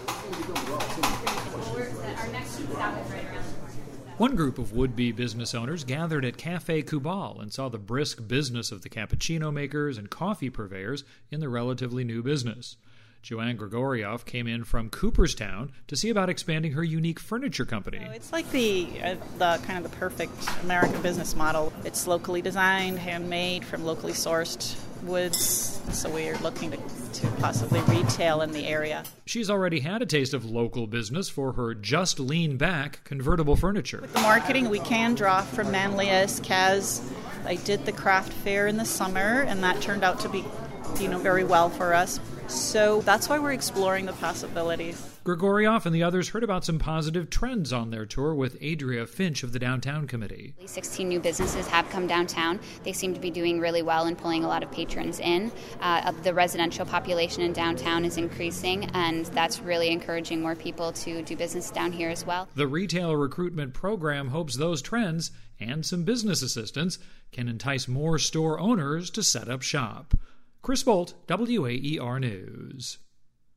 One group of would-be business owners gathered at Café Kubal and saw the brisk business of the cappuccino makers and coffee purveyors in the relatively new business. Joanne Grigoriev came in from Cooperstown to see about expanding her unique furniture company. It's like the kind of the perfect American business model. It's locally designed, handmade, from locally sourced woods, so we're looking to possibly retail in the area. She's already had a taste of local business for her Just Lean Back convertible furniture. With the marketing, we can draw from Manlius, Kaz. I did the craft fair in the summer, and that turned out to be, very well for us. So that's why we're exploring the possibilities. Grigoriev and the others heard about some positive trends on their tour with Adria Finch of the Downtown Committee. 16 new businesses have come downtown. They seem to be doing really well and pulling a lot of patrons in. The residential population in downtown is increasing, and that's really encouraging more people to do business down here as well. The retail recruitment program hopes those trends and some business assistance can entice more store owners to set up shop. Chris Bolt, WAER News.